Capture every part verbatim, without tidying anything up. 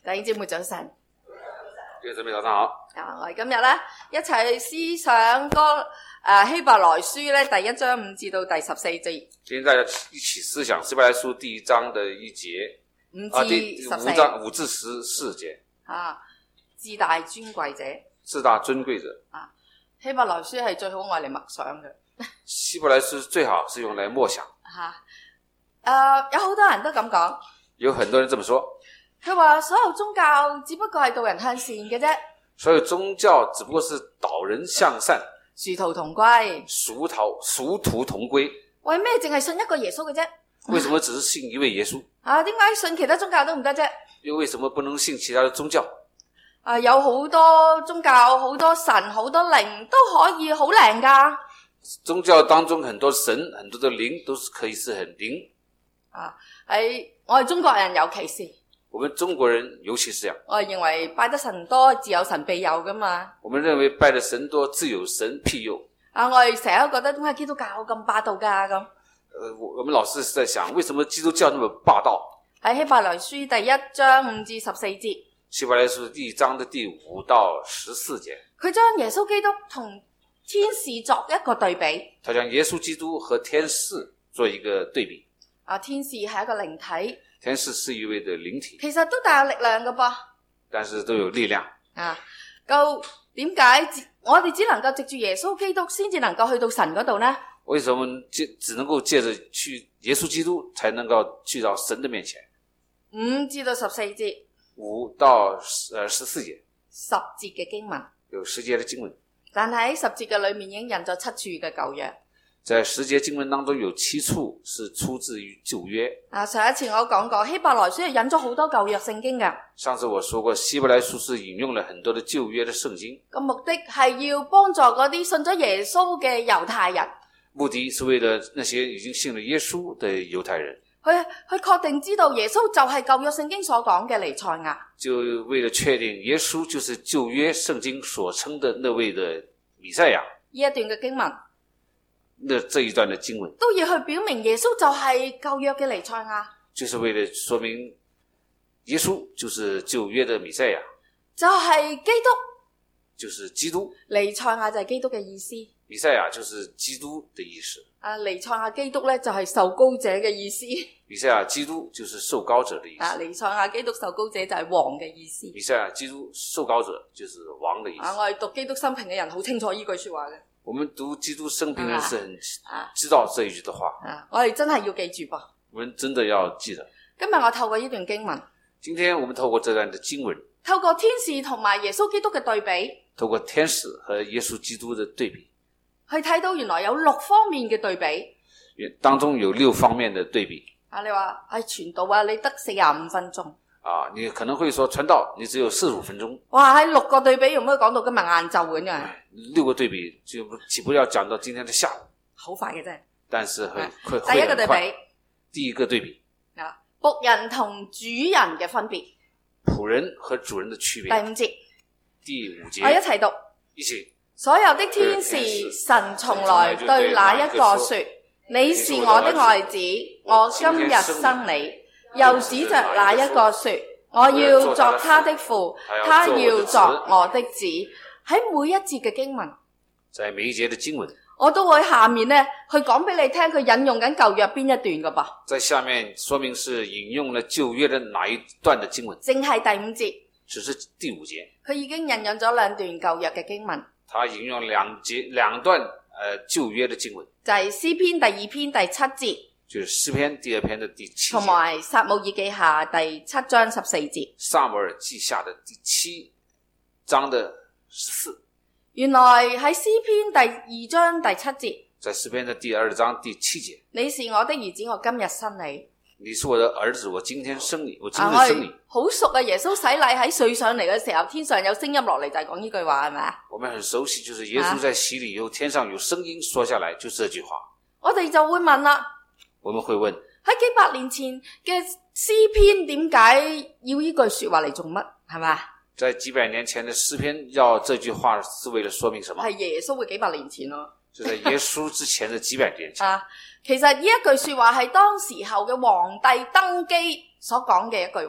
弟兄姊妹早晨， 弟兄姊妹早上好。 啊，我哋今日咧一齊思想嗰誒希伯來書咧第一章五至到第十四節。 今天大家一起思想希伯來書第一章的一節， 五啊， 至十四。 第五章五至十四節。 啊，至大尊貴者。 至大尊貴者。 啊，希伯來書係最好愛嚟默想嘅。 希伯來書最好是用來默想。 吓、啊，誒、呃，有好多人都咁講。 有很多人這麼說。 佢話所有宗教只不過係導人向善嘅啫。 所有宗教只不過是導人向善， 殊途同歸， 殊途殊途同歸。 為咩淨係信一個耶穌嘅啫？ 為什麼只是信一位耶穌？ 啊，點解信其他宗教都唔得啫？ 又為什麼不能信其他的宗教？ 啊，有好多宗教，好多神，好多靈都可以好靈噶。 宗教當中很多神，很多的靈都是可以是很靈。 啊，喺我哋中國人尤其是。 我們中國人尤其是這樣， 我哋認為拜得神多，自有神庇佑噶嘛。 我們認為拜得神多，自有神庇佑。 啊，我哋成日都覺得點解基督教咁霸道噶咁？ 呃，我我們老是在想，為什麼基督教那麼霸道？ 喺希伯來書第一章五至十四節。 希伯來書第一章的第五到十四節， 佢將耶穌基督同天使作一個對比。 他將耶穌基督和天使做一個對比。 啊，天使係一個靈體。 天使是一位的靈體， 其實都帶有力量㗎噃， 但是都有力量啊。夠點解我哋只能夠藉住耶穌基督先至能夠去到神嗰度呢？ 為什麼借只能夠借着去耶穌基督才能夠去到神的面前？ 五至到十四節， 五到十呃十四節， 十節嘅經文， 有十節的經文， 但係喺十節嘅裏面已經引咗七處嘅舊約。 在十節經文當中有七處是出自於舊約。 啊，上一次我講過希伯來書係引咗好多舊約聖經㗎。 上次我說過希伯來書是引用了很多的舊約的聖經， 個目的係要幫助嗰啲信咗耶穌嘅猶太人， 目的是為了那些已經信了耶穌的猶太人， 去去確定知道耶穌就係舊約聖經所講嘅彌賽亞， 就為了確定耶穌就是舊約聖經所稱的那位的彌賽亞。 呢一段嘅經文， 那這一段的經文都要去表明耶穌就係舊約嘅彌賽亞， 就是為了說明耶穌就是舊約的彌賽亞， 就係基督， 就是基督。 彌賽亞就係基督嘅意思， 彌賽亞就是基督的意思。 啊，彌賽亞基督咧就係受膏者嘅意思， 彌賽亞基督就是受膏者的意思。 啊，彌賽亞基督受膏者就係王嘅意思。 彌賽亞基督受膏者就是王的意思。 啊，我哋讀基督生平嘅人好清楚呢句說話嘅。 我們讀基督生平人是很啊知道這一句的話。 啊，我哋真係要記住噃。 我們真的要記得。 今日我透過呢段經文， 今天我們透過這段的經文， 透過天使同埋耶穌基督嘅對比， 透過天使和耶穌基督的對比， 去睇到原來有六方面嘅對比， 當中有六方面的對比。 啊，你話唉傳道啊，你得四十五分鐘。 啊，你可能會說傳道你只有四十五分鐘， 哇，喺六個對比用咩講到今日晏晝咁樣？ 六個對比就豈不要講到今天的下午？ 好快嘅啫。 但是會會第一個對比， 第一個對比啊，僕人同主人嘅分別， 僕人和主人的區別。 第五節， 第五節， 我一齊讀， 一起。 所有的天使，神從來對那一個說：你是我的愛子，我今日生你。又指着那一個說：我要作他的父，他要作我的子。喺每一節嘅經文， 在每一節的經文， 我都會下面呢去講俾你聽，佢引用緊舊約邊一段噶噃。 在下面說明是引用了舊約的哪一段的經文， 淨係第五節， 只是第五節， 佢已經引用咗兩段舊約嘅經文。 他引用兩節兩段呃舊約的經文， 就係詩篇第二篇第七節。 就是詩篇第二篇的第七節， 同埋撒母耳記下第七章十四節。 撒母耳記下的第七章的十四。 原來喺詩篇第二章第七節， 在詩篇的第二章第七節， 你是我的兒子，我今日生你。 你是我的兒子，我今天生你，我今日生你。 好熟啊！耶穌洗禮喺水上嚟嘅時候，天上有聲音落嚟，就係講呢句話，係咪啊？ 我們很熟悉，就是耶穌在洗禮以後，天上有聲音說下來，就是這句話。 我哋就會問啦， 我們會問， 喺幾百年前嘅詩篇點解要呢句說話嚟做乜？係咪？ 在幾百年前的詩篇要這句話是為了說明什麼？ 係耶穌嘅幾百年前咯， 就在耶穌之前的幾百年前。 啊，其實呢一句說話係當時候嘅皇帝登基所講嘅一句話。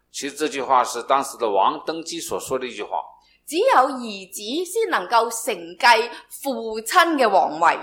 其實這句話是當時的王登基所說的一句話。 只有兒子先能夠承繼父親嘅皇位，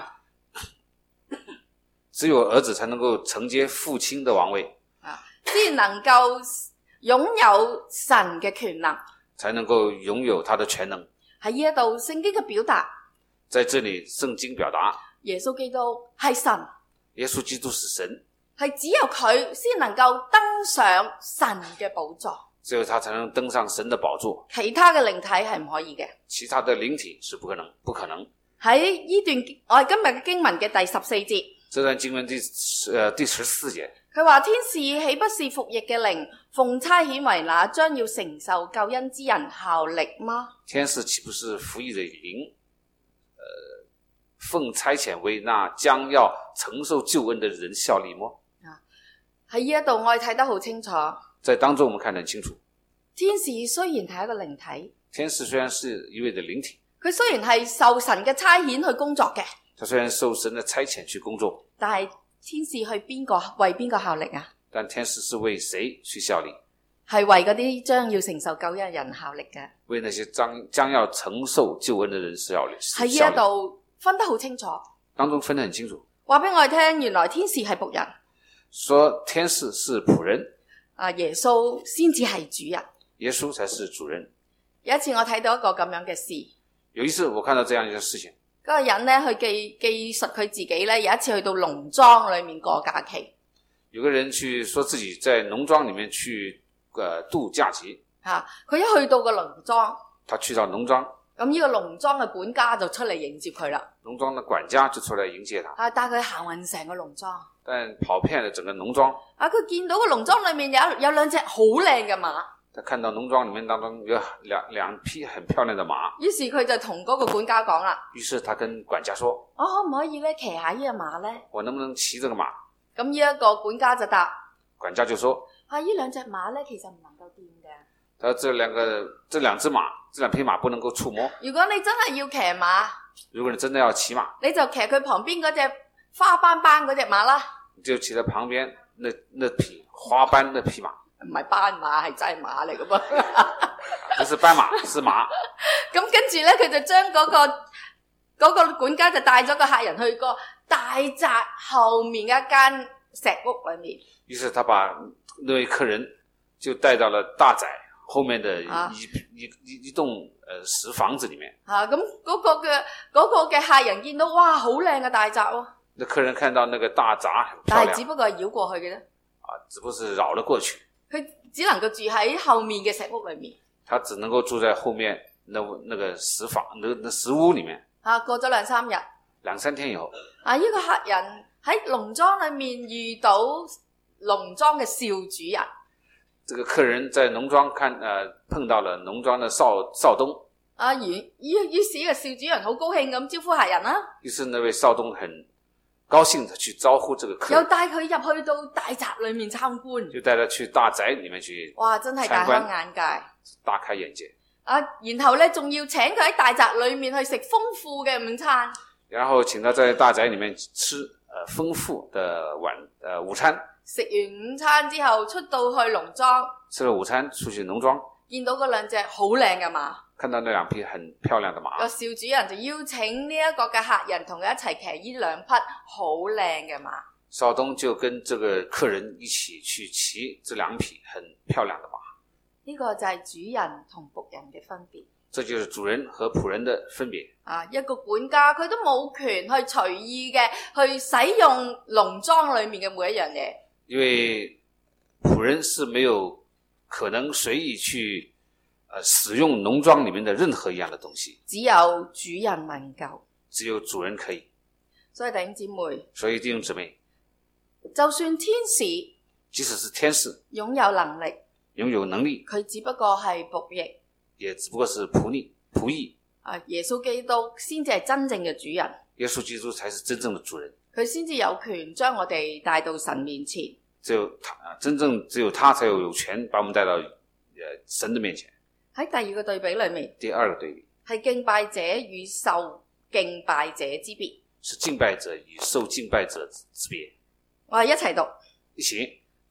只有兒子才能夠承接父親的王位， 先能夠擁有神嘅權能， 才能夠擁有他的權能。 喺呢一度聖經嘅表達， 在這裡聖經表達耶穌基督係神， 耶穌基督是神， 係只有佢先能夠登上神嘅寶座， 只有他才能登上神的寶座， 其他嘅靈體係唔可以嘅。 其他的靈體是不可能，不可能。 喺呢段我哋今日嘅經文嘅第十四節， 這段經文第呃第十四節， 佢話天使豈不是服役嘅靈，奉差遣為那將要承受救恩之人效力嗎？ 天使豈不是服役的靈，呃，奉差遣為那將要承受救恩的人效力麼？ 啊，喺呢一度我哋睇得好清楚。 在當中我們看得很清楚， 天使雖然係一個靈體， 天使雖然是一位的靈體， 佢雖然係受神嘅差遣去工作嘅， 他雖然受神的差遣去工作， 但係天使去邊個為邊個效力啊？ 但天使是為誰去效力？ 係為嗰啲將要承受救恩嘅人效力嘅。 為那些將將要承受救恩的人是效力。 喺呢一度分得好清楚， 當中分得很清楚， 話俾我哋聽，原來天使係僕人， 說天使是僕人， 啊，耶穌先至係主人。 耶穌才是主人。 有一次我睇到一個咁樣嘅事， 有一次我看到這樣一件事情， 嗰個人咧去記記述佢自己咧，有一次去到農莊裏面過假期。 有個人去說自己在農莊裏面去呃度假期， 吓，佢一去到個農莊， 他去到農莊， 咁呢個農莊嘅管家就出嚟迎接佢啦。 農莊的管家就出來迎接他， 啊，帶佢行勻成個農莊。 但跑遍了整個農莊。 啊，佢見到個農莊裏面有有兩隻好靚嘅馬， 他看到農莊裏面當中有兩兩匹很漂亮的馬， 於是佢就同嗰個管家講啦， 於是他跟管家說， 我可唔可以咧騎下呢隻馬咧？ 我能不能騎這個馬？ 咁呢一個管家就答， 管家就說， 啊，呢兩隻馬咧其實唔能夠掂嘅。 他說這兩個這兩隻馬這兩匹馬不能夠觸摸。 如果你真係要騎馬， 如果你真的要騎馬， 你就騎佢旁邊嗰隻花斑斑嗰隻馬啦。 你就騎在旁邊那那匹花斑那匹馬。 唔係斑馬，係真係馬嚟嘅噃。 不是斑馬，是馬。 咁跟住咧，佢就將嗰、嗰個嗰、嗰個管家就帶咗個客人去個大宅後面嘅一間石屋裏面。 於是他把那位客人就帶到了大宅後面的一、啊、一一一棟呃石房子裏面。 啊，咁嗰個嘅嗰個嘅客人見到，哇，好靚嘅大宅喎。 那客人看到那個大宅很漂亮， 但係只不過係繞過去嘅啫。 啊，只不過是繞了過去。 佢只能夠住喺後面嘅石屋裏面。 他只能夠住在後面那那個石房那那石屋裏面。 啊，過咗兩三日。 兩三天以後。 啊，呢、這個客人喺農莊裏面遇到農莊嘅少主人。 這個客人在農莊看呃碰到了農莊的少少東。 啊，於於於是呢個少主人好高興咁招呼客人啦。 於是那位少東很高興地去招呼這個客人， 又帶佢入去到大宅裏面參觀， 就帶他去大宅裏面去， 哇，真係大開眼界， 大開眼界。 啊，然後咧仲要請佢喺大宅裏面去食豐富嘅午餐， 然後請他在大宅裏面吃呃豐富的晚呃午餐。 食完午餐之後出到去農莊， 吃了午餐出去農莊， 見到嗰兩隻好靚嘅馬， 看到那兩匹很漂亮的馬， 個少主人就邀請呢一個嘅客人同佢一齊騎呢兩匹好靚嘅馬。 少東就跟這個客人一起去騎這兩匹很漂亮的馬。 呢個就係主人同僕人嘅分別。 這就是主人和僕人的分別。 啊，一個管家佢都冇權去隨意嘅去使用農莊裏面嘅每一樣嘢。 因為僕人是沒有可能隨意去呃使用農莊裡面的任何一樣的東西， 只有主人能夠， 只有主人可以。 所以弟兄姊妹， 所以弟兄姊妹， 就算天使， 即使是天使擁有能力， 擁有能力， 佢只不過係僕役， 也只不過是僕役僕役。 啊，耶穌基督先至係真正嘅主人， 耶穌基督才是真正的主人。 佢先至有權將我哋帶到神面前。 只有他，真正只有他才有有權把我們帶到呃神的面前。 喺第二個對比裏面， 第二個對比係敬拜者與受敬拜者之別， 是敬拜者與受敬拜者之別。 我哋一齊讀， 一起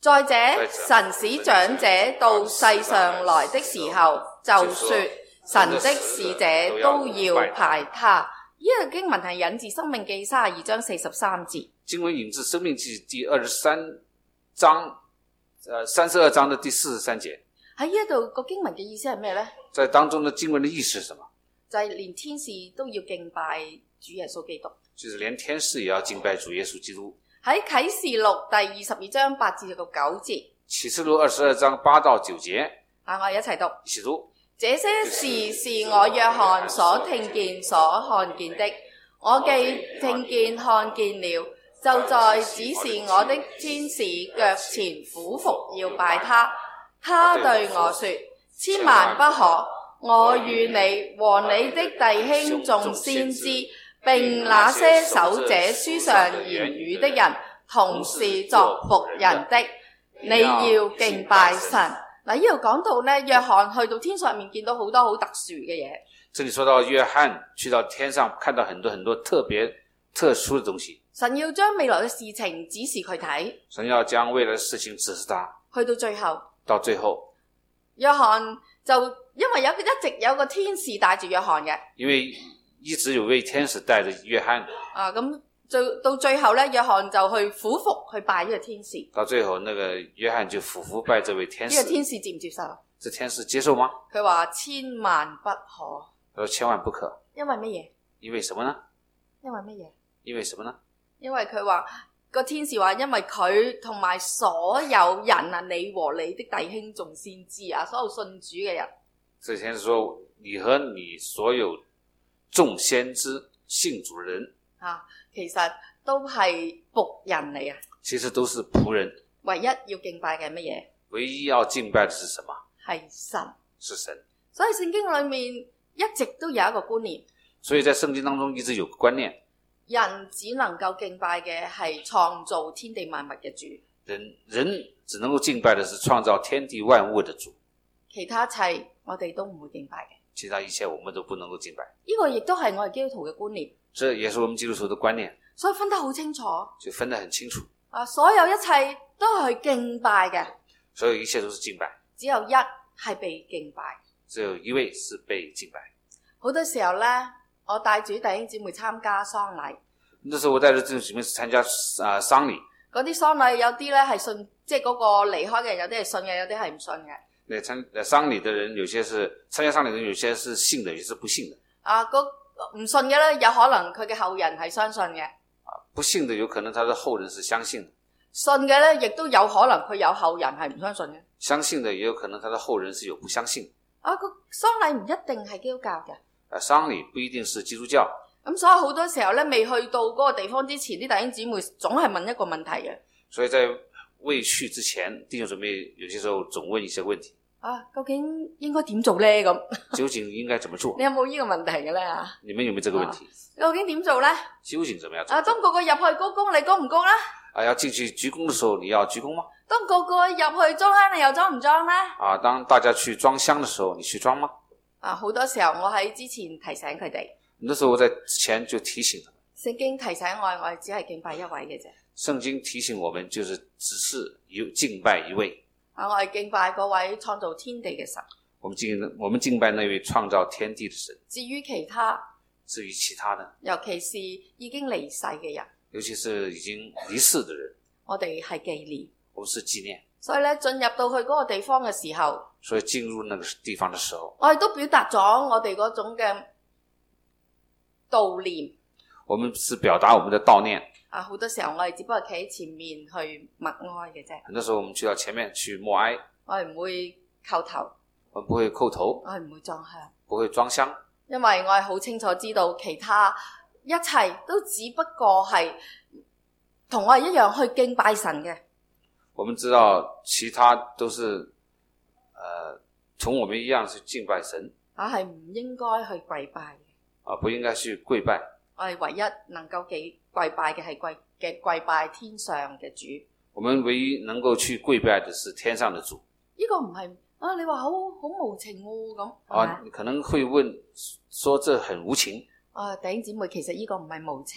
再者，神使長者到世上來的時候，就說神的使者都要拜他。呢、這個經文係引自《申命記》三十二章四十三節。 經文引自《申命記》第二十三章，呃，三十二章的第四十三節。 喺呢度個經文嘅意思係咩呢？ 在當中的經文的意思是什麼？ 就係、是、連天使都要敬拜主耶穌基督。 就是連天使也要敬拜主耶穌基督。喺啟示錄第二十二章八至到九節。 啟示錄二十二章八到九節。 啊，我哋一齊讀。 一起讀。 這些事是我約翰所聽見所看見的，我既聽見看見了，就在指示我的天使腳前俯伏要拜他。他對我說：千萬不可，我與你和你的弟兄眾先知並那些守這書上言語的人同是作僕人的，你要敬拜神。嗱，呢度講到咧，約翰去到天上面見到好多好特殊嘅嘢。 這裡說到約翰去到天上看到很多很多特別特殊的東西。神要將未來嘅事情指示佢睇。神要將未來的事情指示他。 去到最後。到最後。約翰就因為有一直有個天使帶住約翰嘅。 因為一直有位天使帶着約翰。 啊，咁就到最後咧，約翰就去俯伏去拜呢個天使。 到最後，那個約翰就俯伏拜這位天使。 呢個天使接唔接受？ 這天使接受嗎？ 佢話千萬不可。 佢說千萬不可。 因為乜嘢？ 因為什麼呢？ 因為乜嘢？ 因為什麼呢？ 因為佢話個天使話，因為佢同埋所有人啊，你和你的弟兄眾先知啊，所有信主嘅人。 這天使說，你和你所有眾先知信主人啊，其實都係僕人嚟啊。 其實都是僕人。 唯一要敬拜嘅乜嘢？ 唯一要敬拜的是什麼？ 係神。 是神。 所以聖經裏面一直都有一個觀念。 所以在聖經當中一直有個觀念， 人只能夠敬拜嘅係創造天地萬物嘅主。 人人只能夠敬拜的是創造天地萬物的主。 其他一切我哋都唔會敬拜嘅。 其他一切我們都不能夠敬拜。 呢個亦都係我哋基督徒嘅觀念。 這也是我們基督徒的觀念。 所以分得好清楚。 就分得很清楚。 啊，所有一切都係敬拜嘅。 所有一切都是敬拜。 只有一係被敬拜。 只有一位是被敬拜。 好多時候呢，我帶住弟兄姊妹參加喪禮。 那時候我帶着弟兄姊妹參加啊喪禮。 嗰啲喪禮有啲呢係信，即係嗰個離開嘅人，有啲係信嘅，有啲係唔信嘅。那參喪禮的人，有些是參加喪禮的人，有些是信的，有些是不信的。 啊，嗰唔信嘅呢，有可能佢嘅後人係相信嘅。 啊，不信的有可能他的後人是相信的。 信嘅呢，亦都有可能佢有後人係唔相信嘅。 相信的也有可能他的後人是有不相信的。 啊，個喪禮唔一定係基督教嘅。 啊，喪禮不一定是基督教。 咁所以好多時候呢，未去到嗰個地方之前，啲弟兄姊妹總係問一個問題嘅。 所以在未去之前，弟兄姊妹有些時候總問一些問題。 啊，究竟應該點做呢？咁究竟應該怎麼做？ 你有冇呢個問題嘅呢？ 你們有沒有這個問題？ 啊，究竟點做呢？ 究竟怎麼樣做？ 啊，當個個入去鞠躬，你鞠唔鞠呢？ 啊，要進去鞠躬的時候，你要鞠躬嗎？ 當個個入去裝香，你又裝唔裝呢？ 啊，當大家去裝香的時候，你去裝嗎？ 啊，好多時候我喺之前提醒佢哋。 那時候我在之前就提醒他們。 聖經提醒我，我哋只係敬拜一位嘅啫。 聖經提醒我們，就是只是有敬拜一位。 啊，我係敬拜嗰位創造天地嘅神。 我們敬我們敬拜那位創造天地的神。 至於其他， 至於其他呢？ 尤其是已經離世嘅人， 尤其是已經離世的人， 我哋係紀念。 我們是紀念。 所以咧，進入到去嗰個地方嘅時候， 所以進入那個地方的時候， 我哋都表達咗我哋嗰種嘅悼念。 我們是表達我們的悼念。 啊，好多時候我哋只不過企喺前面去默哀嘅啫。 很多時候我們去到前面去默哀， 我哋唔會叩頭， 我們不會叩頭， 我哋唔會裝香， 不會裝香， 因為我係好清楚知道其他一切都只不過係同我哋一樣去敬拜神嘅。 我們知道其他都是呃同我們一樣去敬拜神， 啊，係唔應該去跪拜嘅， 啊，不應該去跪拜。 我哋唯一能夠記跪拜嘅係跪嘅跪拜天上嘅主。 我們唯一能夠去跪拜的是天上的主。 呢個唔係啊，你話好好無情喎咁。 啊，你可能會問說這很無情。 啊，弟兄姊妹，其實呢個唔係無情。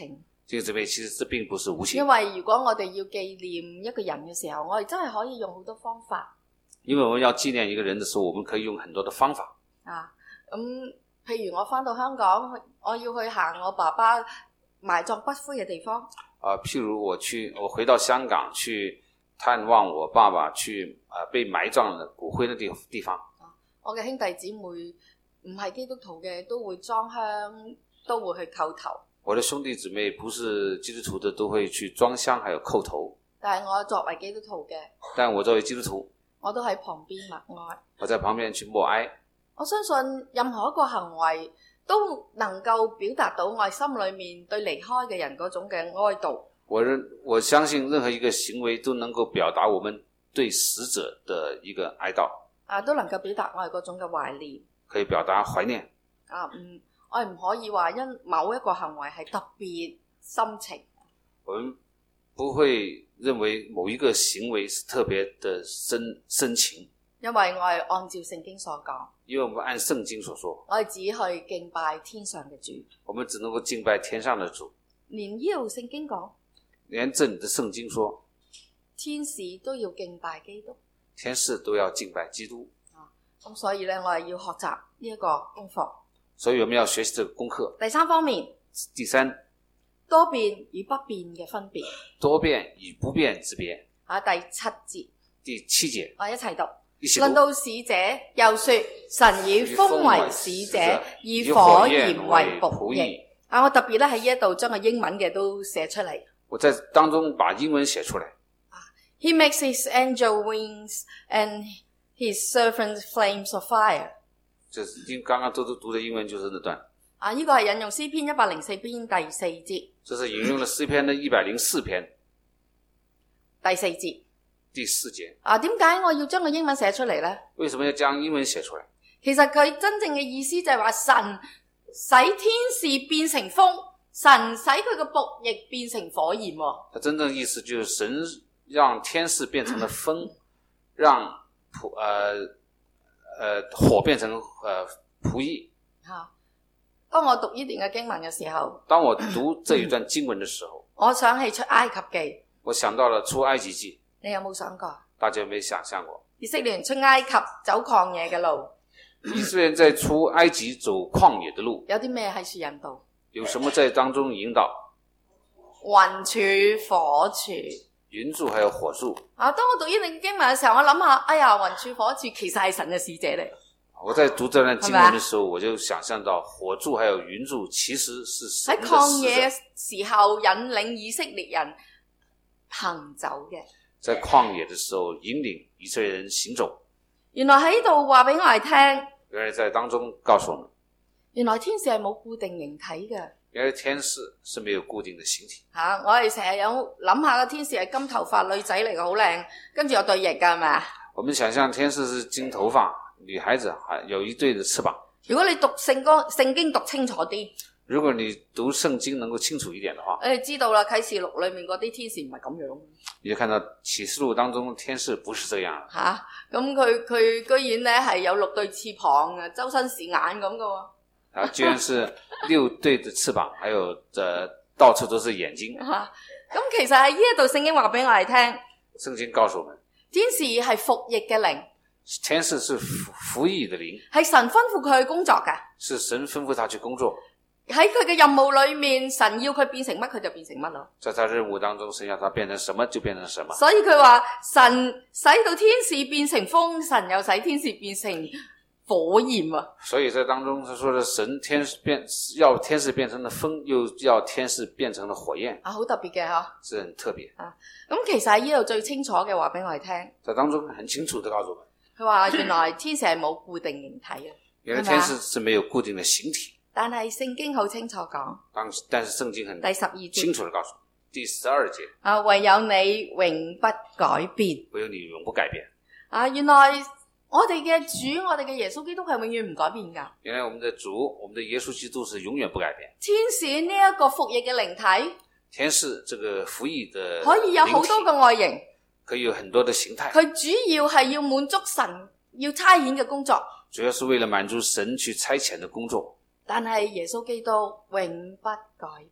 弟兄姊妹，其實這並不是無情。 因為如果我哋要紀念一個人嘅時候，我哋真係可以用好多方法。 因為我們要紀念一個人的時候，我們可以用很多的方法。 啊，咁、嗯、譬如我返到香港，我要去行我爸爸埋葬骨灰嘅地方。 啊，譬如我去，我回到香港去探望我爸爸，去啊、呃、被埋葬的骨灰的地地方。 啊、我嘅兄弟姊妹唔係基督徒嘅，都會裝香，都會去叩頭。 我的兄弟姊妹不是基督徒的，都會去裝香，還有叩頭。 但係我作為基督徒嘅， 但我作為基督徒， 我都喺旁邊默哀。 我在旁邊去默哀。 我相信任何一個行為都能夠表達到我心裏面對離開嘅人嗰種嘅哀悼。 我認我相信任何一個行為都能夠表達我們對死者的一個哀悼。 啊，都能夠表達我哋嗰種嘅懷念。 可以表達懷念。 啊，唔，我哋唔可以話因某一個行為係特別深情。 我們不會認為某一個行為是特別的深深情。 因為我係按照聖經所講。 因為我們按聖經所說， 我哋只去敬拜天上嘅主。 我們只能夠敬拜天上的主。 連呢度聖經講， 連這裡的聖經說， 天使都要敬拜基督。 天使都要敬拜基督。 啊，咁所以咧，我係要學習呢一個功課。 所以我們要學習這個功課。 第三方面， 第三， 多變與不變嘅分別。 多變與不變之別。 啊，第七節。 第七節， 我一齊讀。 論到使者，又說神以風為使者，以火焰為僕役。啊，我特別咧喺呢一度將個英文嘅都寫出嚟。 我在當中把英文寫出來。 He makes his angel wings and his servants flames of fire。 就是剛剛都都讀的英文就是那段。 啊，呢、這個係引用詩篇一百零四篇第四節。 這是引用了詩篇的一百零四篇第四節。 第四節。啊， 點解我要將個英文寫出嚟呢？ 為什麼要將英文寫出來？ 其實佢真正嘅意思就係話神使天使變成風，神使佢個僕役變成火焰。 它真正意思就是神讓天使變成了風，讓僕呃呃火變成呃僕役。 吓，當我讀呢段嘅經文嘅時候， 當我讀這一段經文的時候， 我想起出埃及記。 我想到了出埃及記。 你有冇想過？ 大家有沒有想象過？ 以色列人出埃及走曠野嘅路。 以色列人在出埃及走曠野的路。 有啲咩喺處引導？ 有什麼在當中引導？ 雲柱、火柱。 雲柱還有火柱。 啊，當我讀呢段經文嘅時候，我諗下，哎呀，雲柱、火柱其實係神嘅使者嚟。 我在讀這段經文的時候，我就想象到火柱還有雲柱其實是神的使者。喺曠野嘅時候引領以色列人行走嘅。在曠野的時候引領以色列人行走。 原來喺度話俾我哋聽。 原來在當中告訴我們。 原來天使係冇固定形體嘅。 原來天使是沒有固定的形體。吓、 啊，我哋成日有諗下個天使係金頭髮女仔嚟嘅，好靚，跟住有對翼㗎係咪啊？ 我們想象天使是金頭髮女孩子，還有一對的翅膀。 如果你讀聖光聖經讀清楚啲。 如果你讀聖經能夠清楚一點的話， 你知道啦，啟示錄裏面嗰啲天使唔係咁樣。 你就看到啟示錄當中天使不是這樣。 吓，咁佢佢居然咧係有六對翅膀啊，周身是眼咁噶喎。 啊，居然是六對的翅膀，還有誒到處都是眼睛。 吓、啊，咁其實喺呢一度聖經話俾我哋聽， 聖經告訴我們， 天使係服役嘅靈。 天使是服服役的靈， 係神吩咐佢去工作噶。是神吩咐他去工作。 喺佢嘅任務裏面，神要佢變成乜，佢就變成乜咯。 在他任務當中，神要他變成什麼就變成什麼。 所以佢話神使到天使變成風，神又使天使變成火焰啊。所以在當中，他說的神天使變要天使變成了風，又要天使變成了火焰啊，好特別嘅嗬，是很特別啊。咁其實喺呢度最清楚嘅話俾我哋聽，在當中很清楚的告訴我們，佢話原來天使係冇固定形體嘅，原來天使是沒有固定的形體。但係聖經好清楚講，但但是聖經很第十二節清楚地告訴，第十二節啊，唯有你永不改變，唯有你永不改變啊！原來我哋嘅主，我哋嘅耶穌基督係永遠唔改變噶。原來我們的主，我們的耶穌基督是永遠不改變。天使呢一個服役嘅靈體，天使這個服役的可以有好多個外形，可以有很多的形態。佢主要係要滿足神要差遣嘅工作，主要是為了滿足神去差遣的工作。但係耶穌基督永不改變，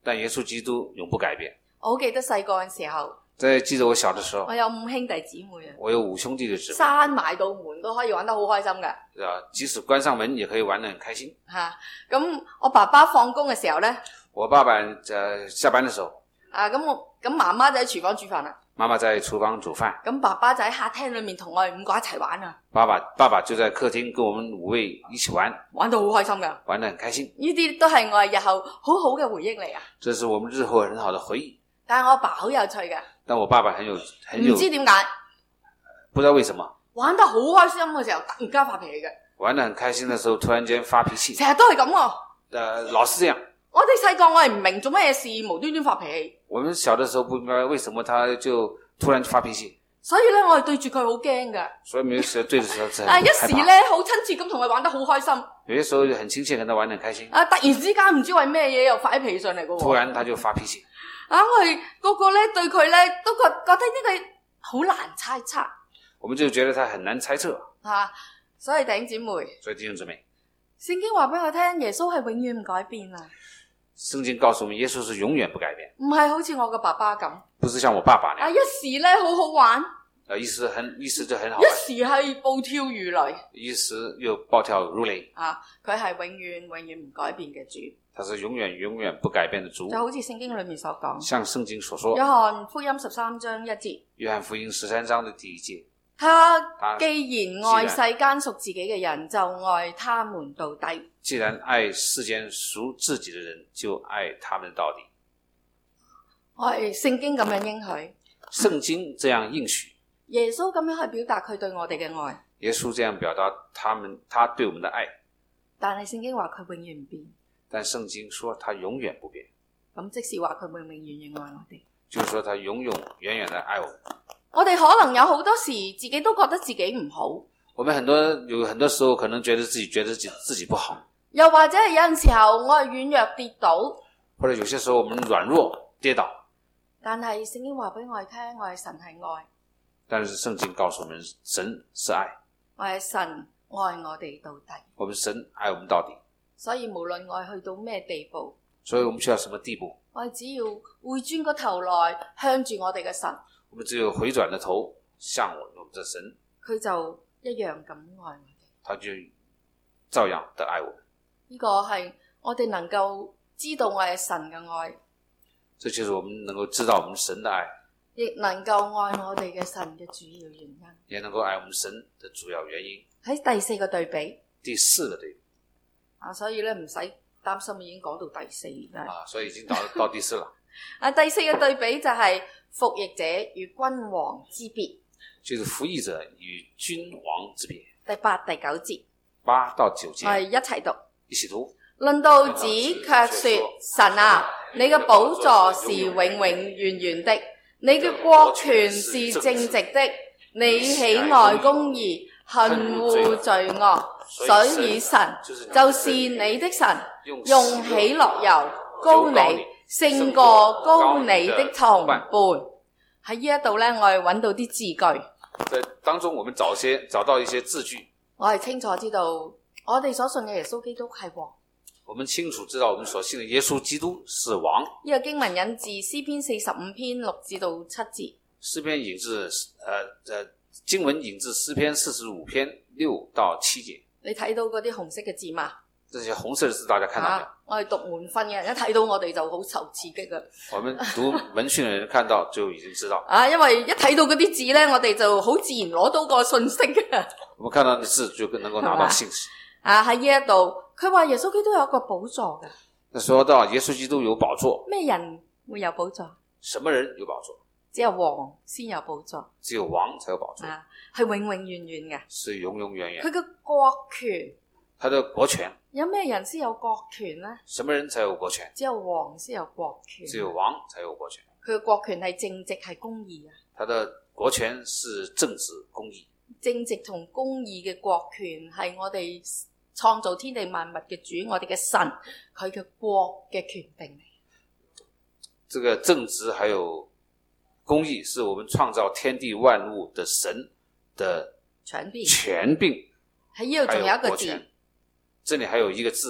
但耶穌基督永不改變。 我好記得細個嘅時候， 在記得我小的時候， 我有五兄弟姊妹啊， 我有五兄弟的姊妹， 閂埋道門都可以玩得好開心㗎。 啊，即使關上門也可以玩得很開心。 吓，咁我爸爸放工嘅時候咧， 我爸爸呃下班的時候， 啊咁我咁媽媽就喺廚房煮飯啦。 媽媽在廚房煮飯， 咁爸爸就喺客廳裏面同我哋五個一齊玩啊。 爸爸爸爸就在客廳跟我們五位一起玩， 玩到好開心㗎， 玩得很開心。 呢啲都係我哋日後好好嘅回憶嚟啊。 這是我們日後很好的回憶。 但係我爸好有趣㗎， 但我爸爸很有很有， 唔知點解， 不知道為什麼玩得好開心嘅時候突然間發脾氣嘅， 玩得很開心的時候突然間發脾氣， 成日都係咁喎。 呃，老是這樣。 我哋細個我係唔明做咩事無端端發脾氣。 我們小的時候不明白為什麼他就突然發脾氣， 所以咧我哋對住佢好驚㗎。 所以有時候對住佢啊，一時咧好親切咁同佢玩得好開心， 有些時候很親切跟他玩得很開心。 啊，突然之間唔知為咩嘢又發起脾氣上嚟㗎喎。 突然他就發脾氣。 啊，我哋個個咧對佢咧都覺覺得呢個好難猜測。 我們就覺得他很難猜測。 啊，所以弟兄姊妹， 所以弟兄姊妹， 聖經話俾我聽，耶穌係永遠唔改變啊。 聖經告訴我們，耶穌是永遠不改變， 唔係好似我嘅爸爸咁， 不是像我爸爸那樣。 啊，一時咧好好玩， 啊，一時很一時就很好玩， 一時係暴跳如雷， 一時又暴跳如雷。 啊，佢係永遠永遠唔改變嘅主， 他是永遠永遠不改變的主， 就好似聖經裏面所講， 像聖經所說， 約翰福音十三章一節， 約翰福音十三章的第一節， 他既然愛世間屬自己嘅人，就愛他們到底。 既然愛世間屬自己的人，就愛他們到底。 我係聖經咁樣應許， 聖經這樣應許， 耶穌咁樣去表達佢對我哋嘅愛， 耶穌這樣表達他們他對我們的愛。 但係聖經話佢永遠唔變， 但聖經說他永遠不變， 咁即是話佢永永遠遠愛我哋， 就是說他永永遠遠的愛我們。 我哋可能有好多時自己都覺得自己唔好， 我們很多有很多時候可能覺得自己覺得自己自己不好， 又或者係有陣時候我係軟弱跌倒， 或者有些時候我們軟弱跌倒。 但係聖經話俾我哋聽，我係神係愛， 但是聖經告訴我們神是愛， 我係神愛我哋到底， 我們神愛我們到底。 所以無論我哋去到咩地步， 所以我們去到什麼地步， 我哋只要回轉個頭來向住我哋嘅神， 我們只有回轉的頭向我們的神， 佢就一樣咁愛我哋， 他就照樣的愛我們。 呢個係我哋能夠知道我係神嘅愛， 這就是我們能夠知道我們神的愛， 亦能夠愛我哋嘅神嘅主要原因， 也能夠愛我們神的主要原因。 喺第四個對比， 第四個對比啊，所以咧唔使擔心，已經講到第四啦。 啊，所以已經到到第四了。 啊，第四個對比就係服役者與君王之別， 就是服役者與君王之別。 第八、第九節， 八到九節， 我哋一齊讀。 一起讀。 論到子卻說：神啊，你嘅寶座是永永遠遠的，你嘅國權是正直的，你喜愛公義，恨惡罪惡，所以神就是你的神，用喜樂油膏你，勝過膏你的同伴。喺呢一度咧，我哋揾到啲字句。 在當中，我們找些找到一些字句。 我係清楚知道，我哋所信嘅耶穌基督係王。 我們清楚知道，我們所信的耶穌基督是王。 呢個經文引自詩篇四十五篇六至到七節。詩篇引自，呃呃，經文引自詩篇四十五篇六到七節。 你睇到嗰啲紅色嘅字嘛？ 這些紅色的字大家看到沒有？ 啊、我哋讀門訓嘅人一睇到我哋就好受刺激㗎。 我們讀門訓的人看到就已經知道。 啊，因為一睇到嗰啲字咧，我哋就好自然攞到個信息嘅。 我們看到的字就能夠拿到信息。 啊，喺呢一度，佢話耶穌基督有一個寶座嘅。 那說到耶穌基督有寶座， 咩人會有寶座？ 什麼人有寶座？ 只有王先有寶座， 只有王才有寶座。 啊，係永永遠遠嘅， 是永永遠遠。 佢嘅國權， 他的國權， 有咩人先有國權呢？ 什麼人才有國權？ 只有王先有國權， 只有王才有國權。 佢嘅國權係正直係公義啊。 他的國權是正直公義。 正直同公義嘅國權係我哋創造天地萬物嘅主，我哋嘅神，佢嘅國嘅權柄嚟。 這個正直還有公義是我們創造天地萬物的神的權柄。權柄喺呢度仲有一個字，這裡還有一個字，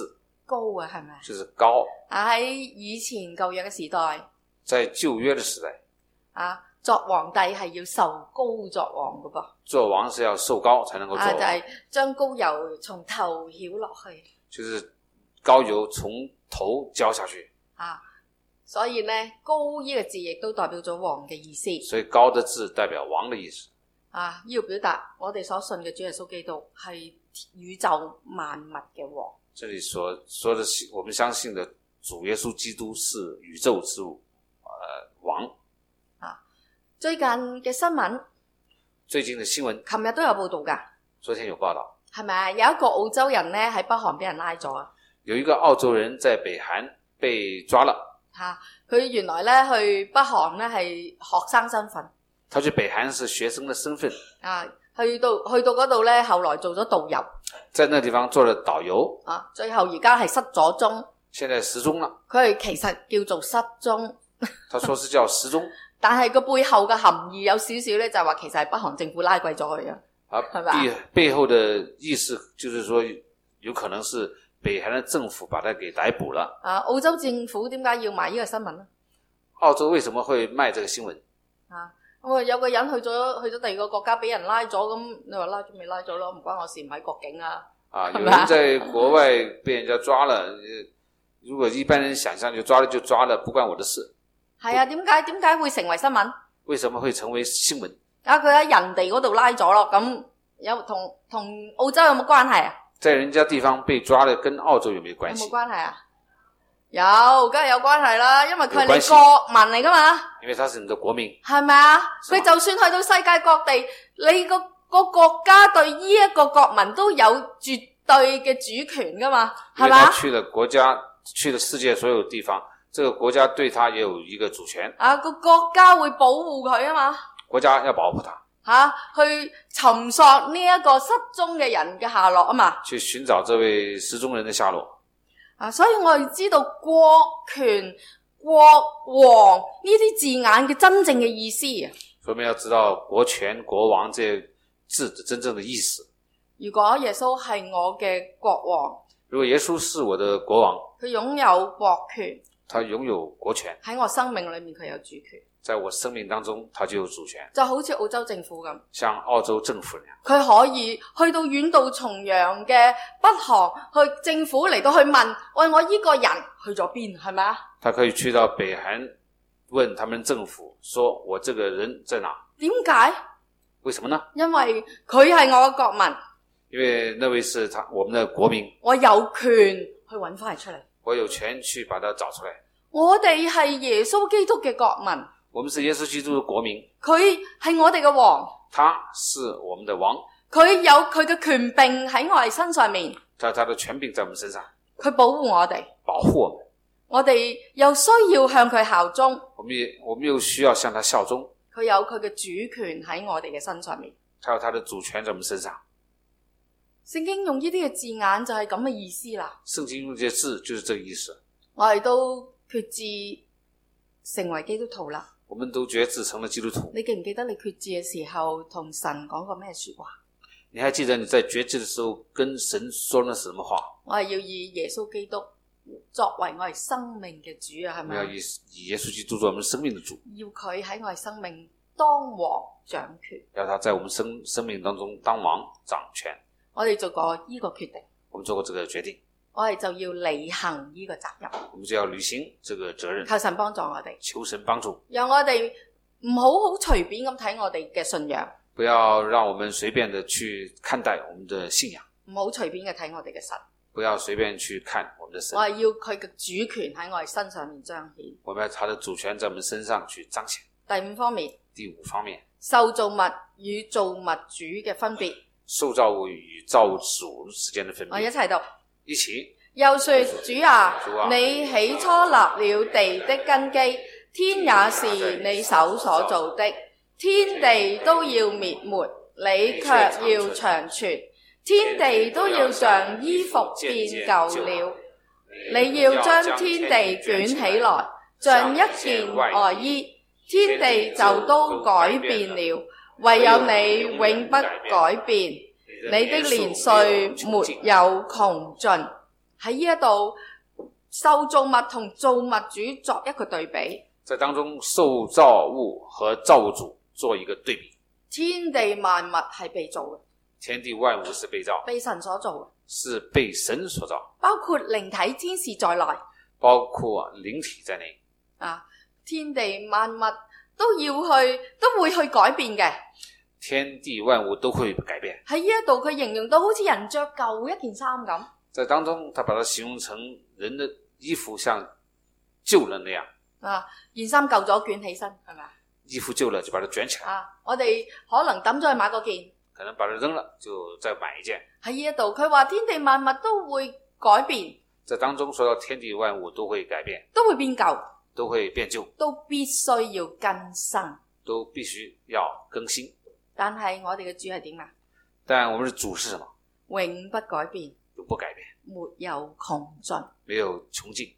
高啊，係咪？ 就是高。 啊，喺以前舊約嘅時代， 在舊約嘅時代， 啊，作皇帝係要受膏作王噶噃。 做王是要受膏才能夠做王。 啊，就係將膏油從頭澆落去。 就是膏油從頭澆下去。 啊，所以呢，膏呢個字亦都代表咗王嘅意思。 所以膏的字代表王的意思。 啊，要表達我哋所信嘅主耶穌基督係宇宙萬物嘅王。 這裏所說的，我們相信的主耶穌基督是宇宙之呃王。 啊，最近嘅新聞， 最近的新聞， 琴日都有報道噶。 昨天有報道， 係咪啊？有一個澳洲人呢喺北韓俾人拉咗啊。 有一個澳洲人在北韓被抓了。 吓，佢原來呢去北韓呢係學生身份。 他去北韓是學生的身份。 啊，去到去到嗰度呢，後來做咗導遊。 在那地方做了導遊。 啊，最後而家係失咗蹤。 現在失蹤了。 佢係其實叫做失蹤。 他說是叫失蹤。 但係個背後嘅含義有少少呢，就係話其實係北韓政府拉鬼咗佢啊。 啊，背背後的意思就是說，有可能是北韓的政府把他給逮捕了。 啊，澳洲政府點解要賣呢個新聞呢？ 澳洲為什麼會賣這個新聞？ 啊，咁有個人去咗去咗第二個國家俾人拉咗，咁你話拉咗咪拉咗咯，唔關我事，唔喺國境啊。 啊，有人在國外被人家抓了，如果一般人想象就抓了就抓了，不關我的事。 係啊，點解點解會成為新聞？ 為什麼會成為新聞？ 啊，佢喺人哋嗰度拉咗咯，咁有同同澳洲有冇關係啊？ 在人家地方被抓了，跟澳洲有沒有關係？ 有冇關係啊？有，梗係有關係啦，因為佢係你國民嚟噶嘛。因為他是你的國民， 係咪啊？佢就算去到世界各地，你個個國家對呢一個國民都有絕對嘅主權噶嘛，係嘛？ 他去了國家，去了世界所有地方，這個國家對他也有一個主權。啊， 個國家會保護佢啊嘛。 國家要保護他。 吓、啊，去尋索呢一個失蹤嘅人嘅下落啊嘛。 去尋找這位失蹤人的下落。 啊，所以我哋知道國權、國王呢啲字眼嘅真正嘅意思啊。 所以我們要知道國權、國王這字的真正的意思。 如果耶穌係我嘅國王， 如果耶穌是我的國王， 佢擁有國權， 他擁有國權， 喺我生命裏面佢有主權。在我生命當中，他就有主權， 就好似澳洲政府咁， 像澳洲政府那樣， 佢可以去到遠渡重洋嘅北韓，去政府嚟到去問，喂，我呢個人去咗邊，係咪啊？ 他可以去到北韓，問他們政府，說我這個人在哪？ 點解？ 為什麼呢？ 因為佢係我嘅國民， 因為那位是他我們的國民， 我有權去揾翻嚟出嚟， 我有權去把他找出來。 我哋係耶穌基督嘅國民。 我們是耶穌基督的國民， 佢係我哋嘅王， 他是我們的王， 佢有佢嘅權柄喺我哋身上面， 他他的權柄在我們身上， 佢保護我哋， 保護我們， 我哋又需要向佢效忠， 我們也我們又需要向他效忠， 佢有佢嘅主權喺我哋嘅身上面， 他有他的主權在我們身上。 聖經用呢啲嘅字眼就係咁嘅意思啦。 聖經用這些字就是這個意思。 我哋都決志成為基督徒啦。 我們都決志成了基督徒。 你記唔記得你決志嘅時候同神講過咩說話？ 你還記得你在決志的時候跟神說了什麼話？ 我係要以耶穌基督作為我哋生命嘅主啊，係咪？ 我要以以耶穌基督做我們生命的主。 要佢喺我哋生命當王掌權。 要他在我們生生命當中當王掌權。 我哋做過呢個決定。 我們做過這個決定。 我哋就要履行呢個責任， 我們就要履行這個責任。 求神幫助我哋， 求神幫助， 讓我哋唔好好隨便咁睇我哋嘅信仰， 不要讓我們隨便的去看待我們的信仰， 唔好隨便嘅睇我哋嘅神， 不要隨便去看我們的神。 我係要佢嘅主權喺我哋身上面彰顯， 我們要他的主權在我們身上去彰顯。 第五方面， 第五方面， 受造物與造物主嘅分別， 受造物與造物主之間的分別。 我一齊讀， 一起。 又說，主啊，你起初立了地的根基，天也是你手所造的，天地都要滅沒，你卻要長存，天地都要像衣服變舊了，你要將天地捲起來，像一件外衣，天地就都改變了，唯有你永不改變，你的年歲沒有窮盡。 喺呢一度，受造物同造物主作一個對比。 在當中，受造物和造物主做一個對比。 天地萬物係被造嘅，天地萬物是被造，被神所造嘅， 是被神所造， 包括靈體天使在內， 包括靈體在內。 啊，天地萬物都要去，都會去改變嘅。 天地萬物都會改變。 喺呢一度佢形容到好似人着舊一件衫咁。 在當中，他把它形容成人的衣服像舊了那樣。啊， 件衫舊咗捲起身，係咪啊？ 衣服舊了就把它捲起來。 啊，我哋可能抌咗去買嗰件， 可能把它扔了，就再買一件。 喺呢一度，佢話天地萬物都會改變。 在當中說到天地萬物都會改變， 都會變舊， 都會變舊， 都必須要更新， 都必須要更新。 但係我哋嘅主係點啊？ 但我們的主是什麼？ 永不改變， 永不改變， 沒有窮盡， 沒有窮盡。